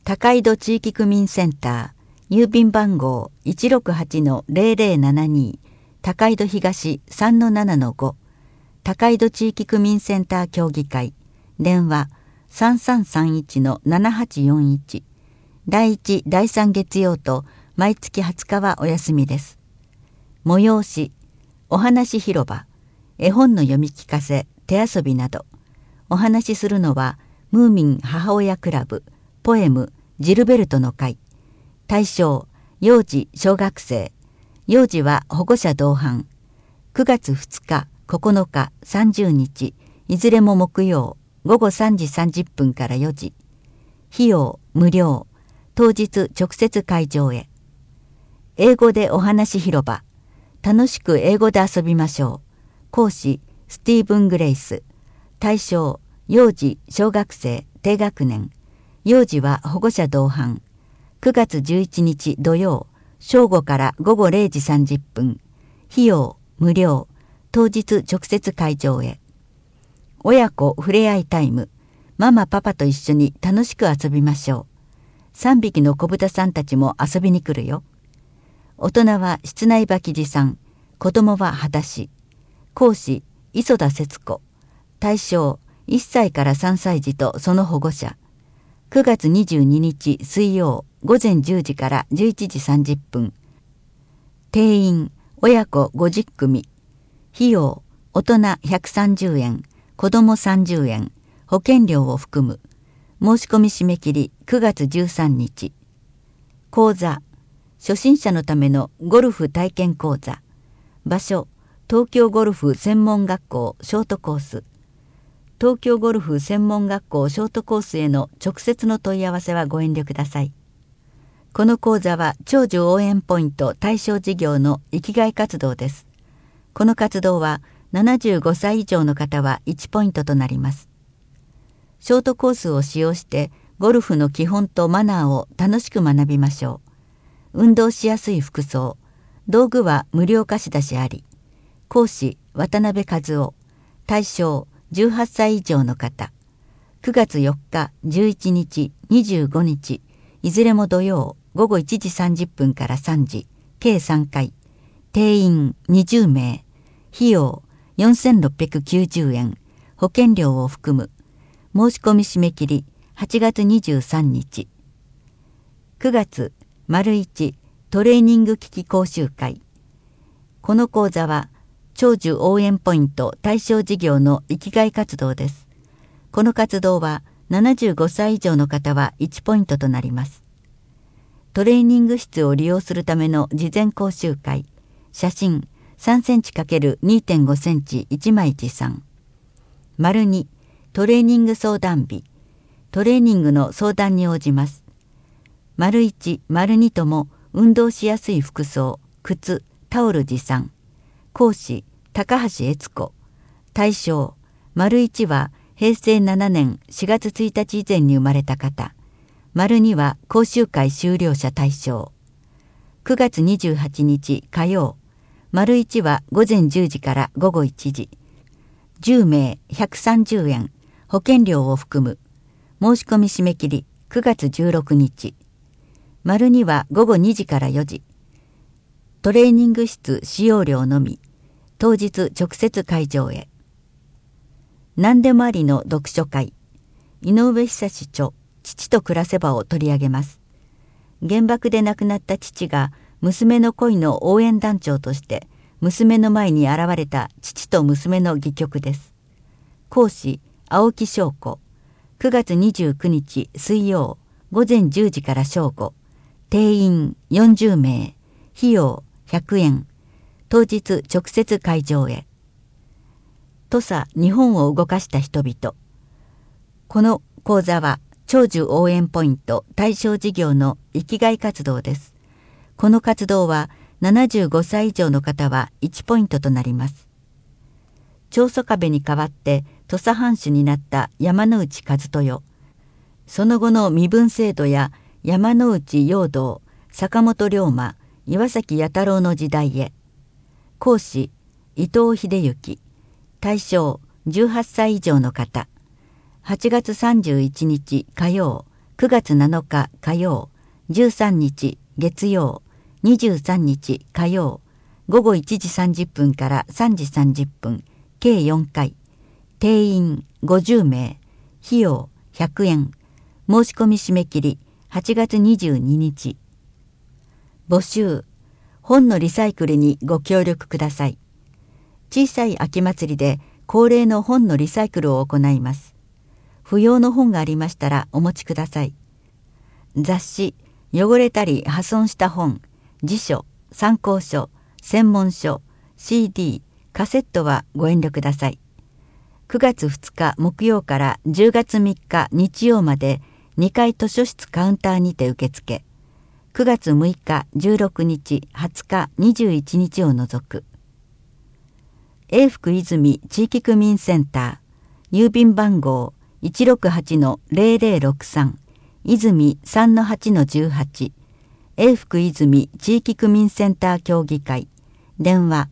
高井戸地域区民センター、郵便番号 168-0072 高井戸東 3-7-5 高井戸地域区民センター協議会、電話 3331-7841 第1第3月曜と毎月20日はお休みです。催し、お話広場、絵本の読み聞かせ、手遊びなど。お話しするのはムーミン母親クラブ、ポエムジルベルトの会。対象、幼児小学生。幼児は保護者同伴。9月2日、9日、30日、いずれも木曜、午後3時30分から4時。費用無料。当日直接会場へ。英語でお話広場。楽しく英語で遊びましょう。講師、スティーブン・グレイス。対象、幼児小学生低学年。幼児は保護者同伴。9月11日土曜、正午から午後0時30分。費用無料。当日直接会場へ。親子ふれあいタイム。ママパパと一緒に楽しく遊びましょう。3匹の子豚さんたちも遊びに来るよ。大人は室内履き持参。子供は裸足。講師、磯田節子。対象、1歳から3歳児とその保護者。9月22日水曜、午前10時から11時30分。定員、親子50組。費用、大人130円、子供30円、保険料を含む。申し込み締め切り9月13日。講座、初心者のためのゴルフ体験講座。場所、東京ゴルフ専門学校ショートコース。東京ゴルフ専門学校ショートコースへの直接の問い合わせはご遠慮ください。この講座は長寿応援ポイント対象事業の生きがい活動です。この活動は75歳以上の方は1ポイントとなります。ショートコースを使用してゴルフの基本とマナーを楽しく学びましょう。運動しやすい服装。道具は無料貸し出しあり。講師、渡辺和夫。対象、18歳以上の方。9月4日、11日、25日、いずれも土曜、午後1時30分から3時、計3回。定員20名。費用4690円。保険料を含む。申し込み締め切り8月23日。9月、1トレーニング機器講習会。この講座は長寿応援ポイント対象事業の生きがい活動です。この活動は75歳以上の方は1ポイントとなります。トレーニング室を利用するための事前講習会。写真3センチ ×2.5 センチ1枚持参。2トレーニング相談日。トレーニングの相談に応じます。1、2とも運動しやすい服装、靴、タオル持参。講師、高橋悦子。対象、1は平成7年4月1日以前に生まれた方。2は講習会修了者対象。9月28日火曜。1は午前10時から午後1時。10名130円。保険料を含む。申し込み締め切り9月16日。2は午後2時から4時。トレーニング室使用料のみ。当日直接会場へ。何でもありの読書会。井上久志著、父と暮らせばを取り上げます。原爆で亡くなった父が娘の恋の応援団長として娘の前に現れた父と娘の戯曲です。講師、青木翔子。9月29日水曜、午前10時から正午。定員40名。費用100円。当日直接会場へ。土佐日本を動かした人々。この講座は長寿応援ポイント対象事業の生きがい活動です。この活動は75歳以上の方は1ポイントとなります。長宗我部に代わって土佐藩主になった山内一豊。その後の身分制度や山内陽道、坂本龍馬、岩崎弥太郎の時代へ。講師、伊藤秀行。対象、18歳以上の方。8月31日火曜、 9月7日火曜、13日月曜、23日火曜、午後1時30分から3時30分、計4回、定員50名、費用100円、申し込み締め切り8月22日。募集、本のリサイクルにご協力ください。小さい秋祭りで恒例の本のリサイクルを行います。不要の本がありましたらお持ちください。雑誌、汚れたり破損した本、辞書、参考書、専門書、CD、カセットはご遠慮ください。9月2日木曜から10月3日日曜まで2階図書室カウンターにて受付。9月6日、16日、20日、21日を除く。永福泉地域区民センター、郵便番号 168-0063、泉 3-8-18、永福泉地域区民センター協議会、電話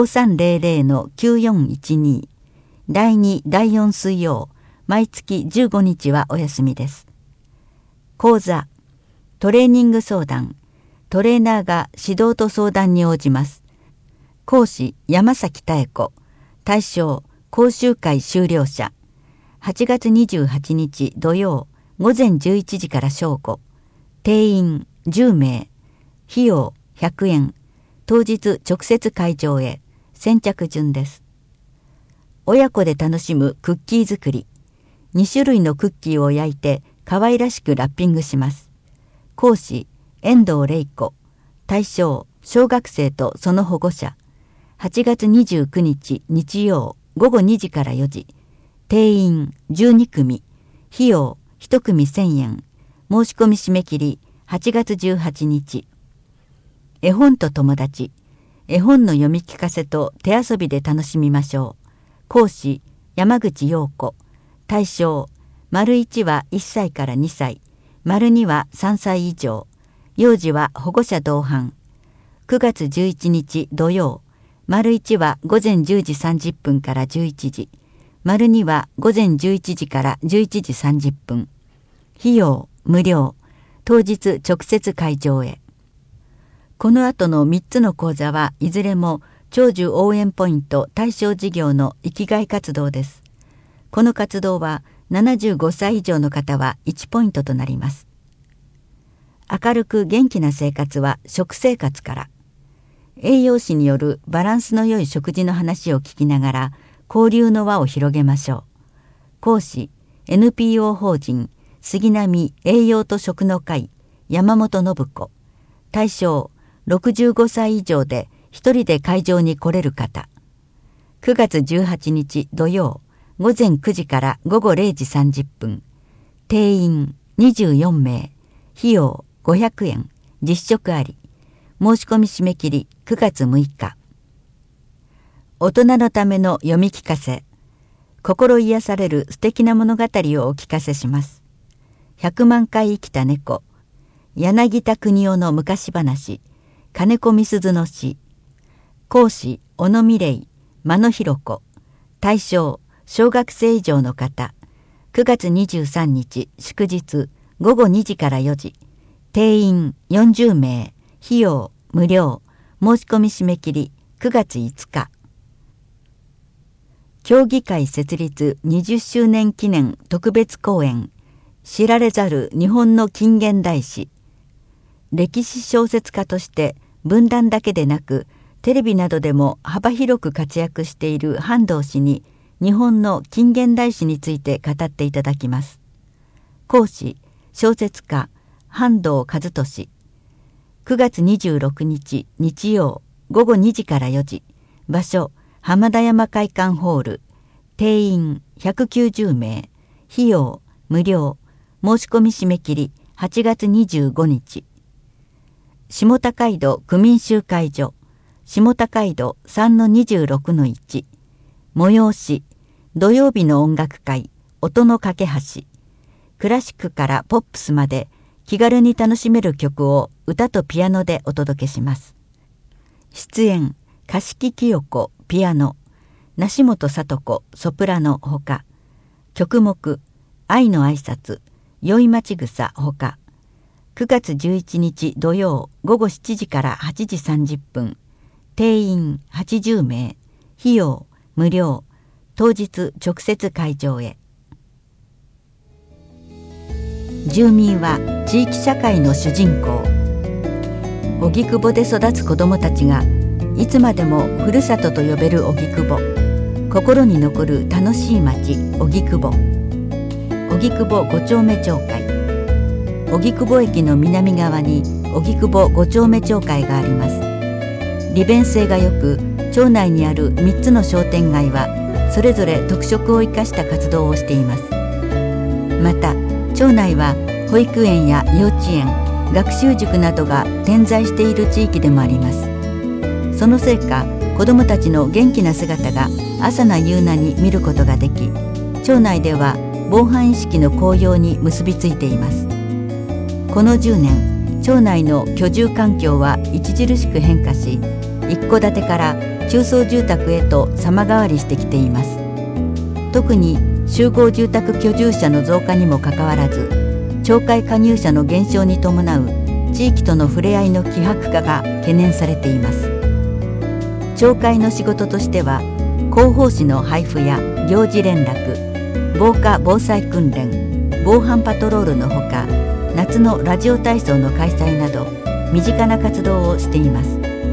5300-9412、第2、第4水曜、毎月15日はお休みです。講座、トレーニング相談、トレーナーが指導と相談に応じます。講師、山崎妙子、対象、講習会修了者、8月28日土曜、午前11時から正午、定員10名、費用100円、当日直接会場へ、先着順です。親子で楽しむクッキー作り。2種類のクッキーを焼いて可愛らしくラッピングします。講師、遠藤玲子。対象、小学生とその保護者。8月29日日曜午後2時から4時。定員12組。費用1組1000円。申し込み締め切り8月18日。絵本と友達。絵本の読み聞かせと手遊びで楽しみましょう。講師、山口陽子。対象、丸1は1歳から2歳、丸2は3歳以上。幼児は保護者同伴。9月11日土曜、丸1は午前10時30分から11時、丸2は午前11時から11時30分。費用無料。当日直接会場へ。この後の3つの講座はいずれも長寿応援ポイント対象事業の生きがい活動です。この活動は75歳以上の方は1ポイントとなります。明るく元気な生活は食生活から。栄養士によるバランスの良い食事の話を聞きながら交流の輪を広げましょう。講師、NPO 法人杉並栄養と食の会山本信子。対象、65歳以上で一人で会場に来れる方。9月18日土曜、午前9時から午後0時30分。定員24名。費用500円。実食あり。申し込み締め切り9月6日。大人のための読み聞かせ。心癒される素敵な物語をお聞かせします。100万回生きた猫。柳田国夫の昔話。金子みすずの詩。講師、小野美玲、間野弘子。対象、小学生以上の方。9月23日祝日午後2時から4時。定員40名。費用無料。申し込み締め切り9月5日。協議会設立20周年記念特別講演。知られざる日本の近現代史。歴史小説家として文壇だけでなくテレビなどでも幅広く活躍している半藤氏に日本の近現代史について語っていただきます。講師、小説家半藤一俊。9月26日日曜午後2時から4時。場所、浜田山会館ホール。定員190名。費用無料。申し込み締め切り8月25日。下高井戸区民集会所。下高井戸 3-26-1。催し、土曜日の音楽会、音の架け橋。クラシックからポップスまで気軽に楽しめる曲を歌とピアノでお届けします。出演、樫木清子、ピアノ、梨本聡子、ソプラノほか。曲目、愛の挨拶、 宵町草ほか9月11日土曜午後7時から8時30分、定員80名、費用無料、当日直接会場へ。住民は地域社会の主人公。荻窪で育つ子どもたちがいつまでもふるさとと呼べる荻窪、心に残る楽しい町荻窪。荻窪5丁目町会。荻窪駅の南側に荻窪5丁目町会があります。利便性がよく、町内にある3つの商店街はそれぞれ特色を生かした活動をしています。また町内は保育園や幼稚園、学習塾などが点在している地域でもあります。そのせいか子どもたちの元気な姿が朝な夕なに見ることができ、町内では防犯意識の向上に結びついています。この10年、町内の居住環境は著しく変化し、一戸建てから中層住宅へと様変わりしてきています。特に集合住宅居住者の増加にもかかわらず、町会加入者の減少に伴う地域との触れ合いの希薄化が懸念されています。町会の仕事としては、広報誌の配布や行事連絡、防火防災訓練、防犯パトロールのほか、夏のラジオ体操の開催など身近な活動をしています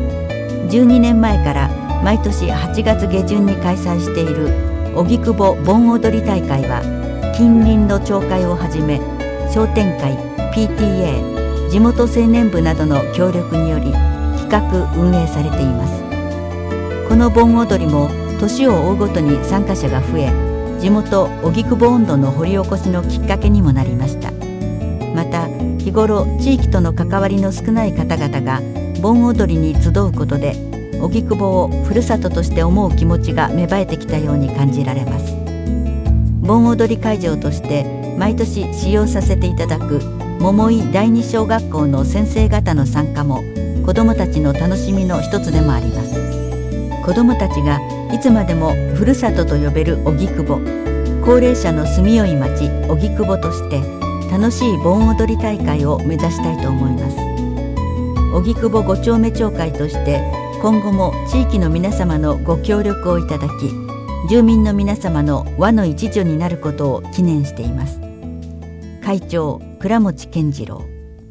。12年前から毎年8月下旬に開催している荻窪盆踊り大会は、近隣の町会をはじめ商店会、PTA、地元青年部などの協力により企画運営されています。この盆踊りも年を追うごとに参加者が増え、地元荻窪音頭の掘り起こしのきっかけにもなりました。また日頃地域との関わりの少ない方々が盆踊りに集うことで、荻窪をふるさととして思う気持ちが芽生えてきたように感じられます。盆踊り会場として毎年使用させていただく桃井第二小学校の先生方の参加も子どもたちの楽しみの一つでもあります。子どもたちがいつまでもふるさとと呼べる荻窪、高齢者の住みよい町荻窪として楽しい盆踊り大会を目指したいと思います。荻窪5丁目町会として今後も地域の皆様のご協力をいただき、住民の皆様の輪の一助になることを記念しています。会長倉持健次郎。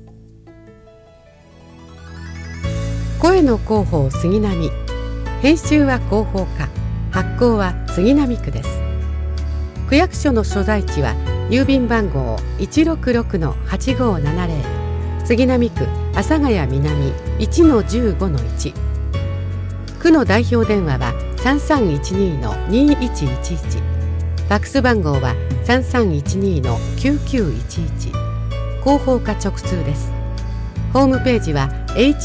声の広報杉並、編集は広報課、発行は杉並区です。区役所の所在地は郵便番号 166-8570、 杉並区阿佐ヶ谷南 1-15-1。 区の代表電話は 3312-2111、 ファックス番号は 3312-9911。 広報課直通です。ホームページは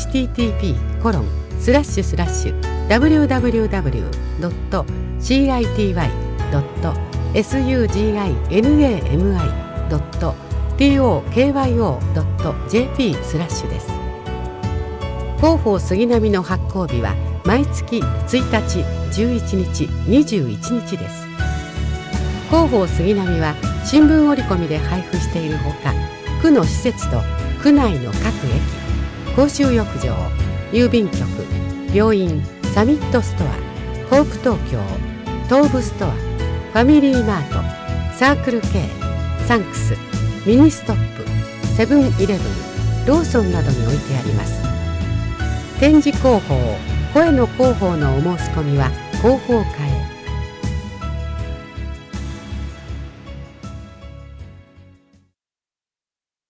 http://www.city.suginami.tokyo.jp/ です。広報杉並の発行日は毎月1日、11日、21日です。広報杉並は新聞折り込みで配布しているほか、区の施設と区内の各駅、公衆浴場、郵便局、病院、サミットストア、ホープ東京、東武ストア、ファミリーマート、サークル K、サンクス、ミニストップ、セブンイレブン、ローソンなどに置いてあります。展示広報、声の広報のお申し込みは広報会